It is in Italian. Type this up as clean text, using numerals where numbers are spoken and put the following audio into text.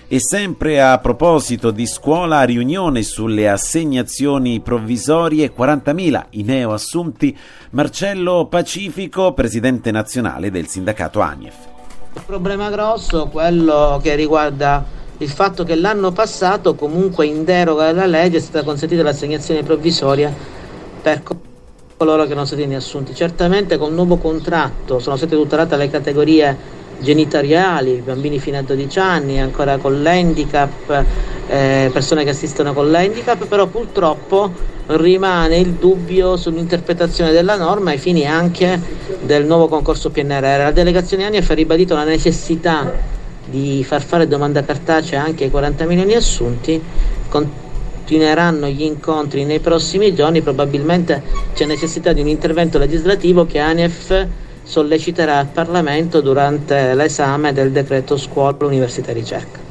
E sempre a proposito di scuola, riunione sulle assegnazioni provvisorie, 40.000 i neoassunti. Marcello Pacifico, presidente nazionale del sindacato ANIEF. Il problema grosso è quello che riguarda il fatto che l'anno passato, comunque in deroga alla legge, è stata consentita l'assegnazione provvisoria per coloro che non sono stati assunti. Certamente col nuovo contratto sono state tutelate le categorie genitoriali, bambini fino a 12 anni, ancora con l'handicap, persone che assistono con l'handicap, però purtroppo rimane il dubbio sull'interpretazione della norma ai fini anche del nuovo concorso PNRR. La delegazione ANIEF ha ribadito la necessità di far fare domanda cartacea anche ai 40 milioni assunti. Continueranno gli incontri nei prossimi giorni, probabilmente c'è necessità di un intervento legislativo che ANIEF solleciterà al Parlamento durante l'esame del decreto scuola, università e ricerca.